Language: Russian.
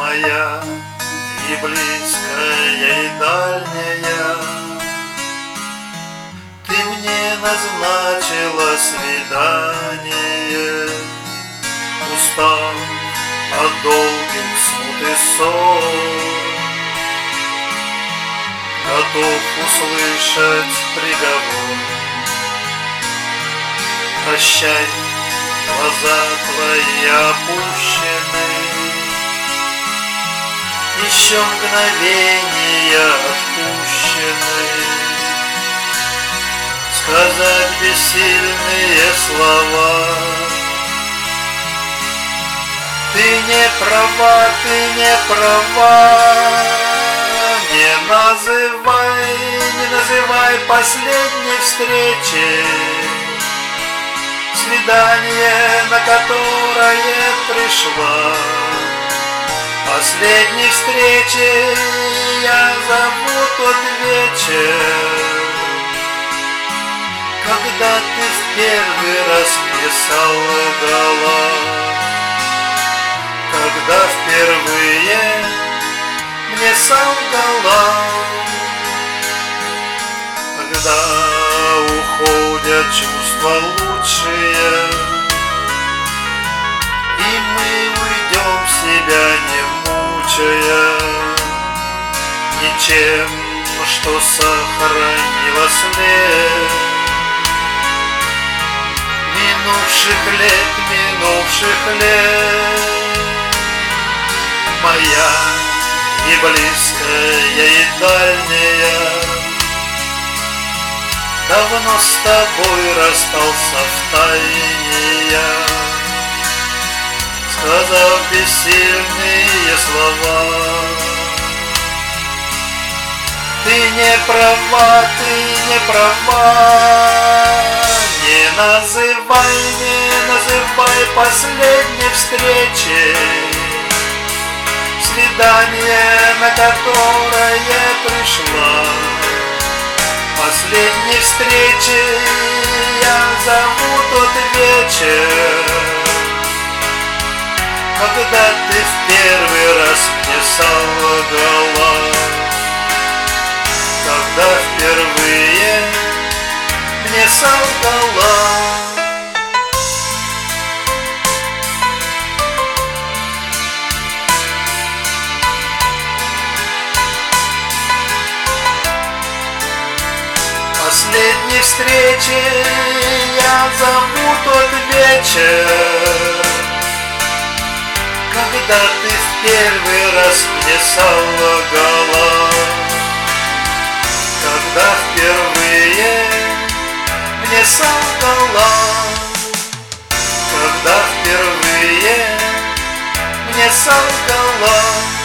моя, и близкая, и дальняя. Ты мне назначила свидание, устав от долгих смут и ссор, готов услышать приговор. Прощай, глаза твои опущены, еще мгновения отпущены. Сказать бессильные слова. Ты не права, ты не права. Не называй последней встречи, свидание, на которое пришла. Последней встречи я зову тот вечер, когда ты в первый раз мне солгала, когда впервые мне солгала. Когда уходят чувства лучшие, и мы уйдем в себя, не мучая ничем, что сохранило след минувших лет. Моя и близкая, и дальняя, давно с тобой расстался втайне я, сказав бессильные слова. Ты не права, ты не права. Не называй последней встречи, свидание, на которое пришла. Последней встречи я зову тот вечер, когда ты в первый раз мне солгала, когда впервые мне солгала. Последней встречи я зову тот вечер, когда ты в первый раз мне солгала, когда впервые мне солгала, когда впервые мне солгала.